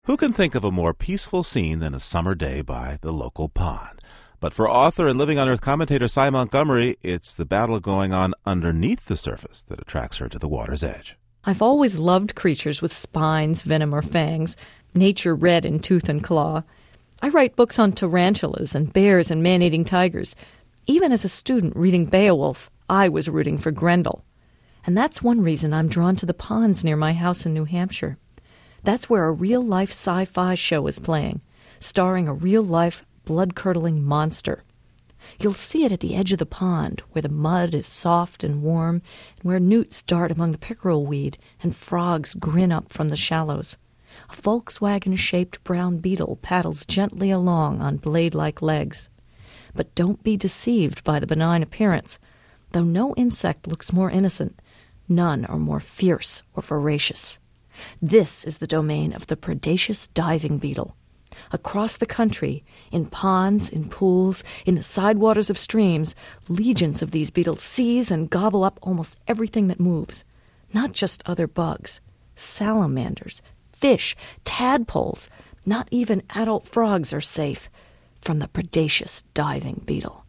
Who can think of a more peaceful scene than a summer day by the local pond? But for author and Living on Earth commentator Sy Montgomery, it's the battle going on underneath the surface that attracts her to the water's edge. I've always loved creatures with spines, venom, or fangs, nature red in tooth and claw. I write books on tarantulas and bears and man-eating tigers. Even as a student reading Beowulf, I was rooting for Grendel. And that's one reason I'm drawn to the ponds near my house in New Hampshire. That's where a real-life sci-fi show is playing, starring a real-life, blood-curdling monster. You'll see it at the edge of the pond, where the mud is soft and warm, and where newts dart among the pickerel weed and frogs grin up from the shallows. A Volkswagen-shaped brown beetle paddles gently along on blade-like legs. But don't be deceived by the benign appearance. Though no insect looks more innocent, none are more fierce or voracious. This is the domain of the predaceous diving beetle. Across the country, in ponds, in pools, in the sidewaters of streams, legions of these beetles seize and gobble up almost everything that moves. Not just other bugs, salamanders, fish, tadpoles, not even adult frogs are safe from the predaceous diving beetle.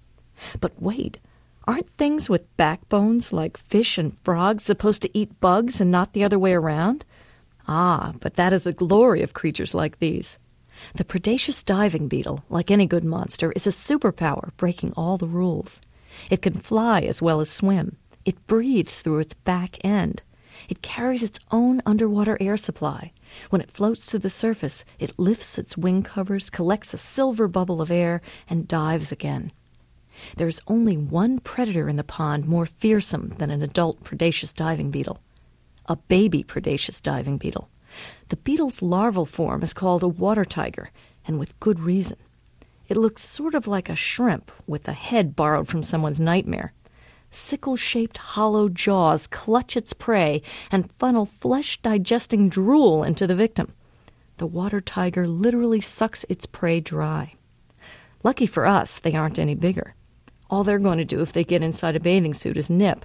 But wait, aren't things with backbones like fish and frogs supposed to eat bugs and not the other way around? Ah, but that is the glory of creatures like these. The predaceous diving beetle, like any good monster, is a superpower breaking all the rules. It can fly as well as swim. It breathes through its back end. It carries its own underwater air supply. When it floats to the surface, it lifts its wing covers, collects a silver bubble of air, and dives again. There is only one predator in the pond more fearsome than an adult predaceous diving beetle. A baby predaceous diving beetle. The beetle's larval form is called a water tiger, and with good reason. It looks sort of like a shrimp, with a head borrowed from someone's nightmare. Sickle-shaped hollow jaws clutch its prey and funnel flesh-digesting drool into the victim. The water tiger literally sucks its prey dry. Lucky for us, they aren't any bigger. All they're going to do if they get inside a bathing suit is nip.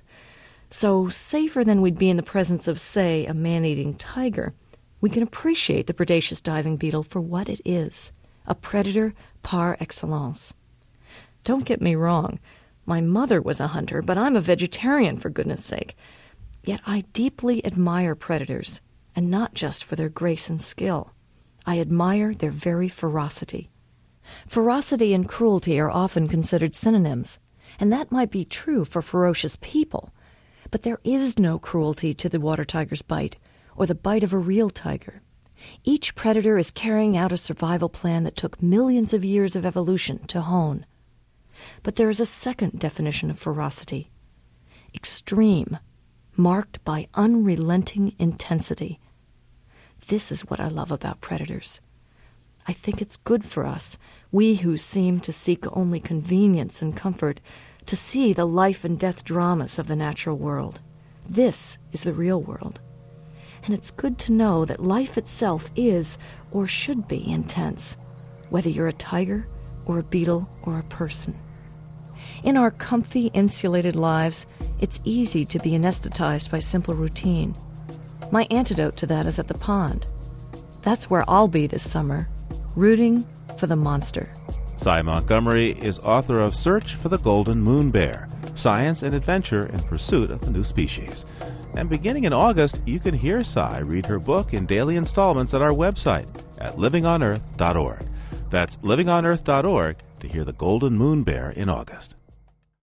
So, safer than we'd be in the presence of, say, a man-eating tiger, we can appreciate the predaceous diving beetle for what it is, a predator par excellence. Don't get me wrong. My mother was a hunter, but I'm a vegetarian, for goodness sake. Yet I deeply admire predators, and not just for their grace and skill. I admire their very ferocity. Ferocity and cruelty are often considered synonyms, and that might be true for ferocious people. But there is no cruelty to the water tiger's bite, or the bite of a real tiger. Each predator is carrying out a survival plan that took millions of years of evolution to hone. But there is a second definition of ferocity. Extreme, marked by unrelenting intensity. This is what I love about predators. I think it's good for us, we who seem to seek only convenience and comfort, to see the life and death dramas of the natural world. This is the real world. And it's good to know that life itself is, or should be, intense, whether you're a tiger or a beetle or a person. In our comfy, insulated lives, it's easy to be anesthetized by simple routine. My antidote to that is at the pond. That's where I'll be this summer, rooting for the monster. Sy Montgomery is author of Search for the Golden Moon Bear, Science and Adventure in Pursuit of the New Species. And beginning in August, you can hear Sy read her book in daily installments at our website at livingonearth.org. That's livingonearth.org to hear the Golden Moon Bear in August.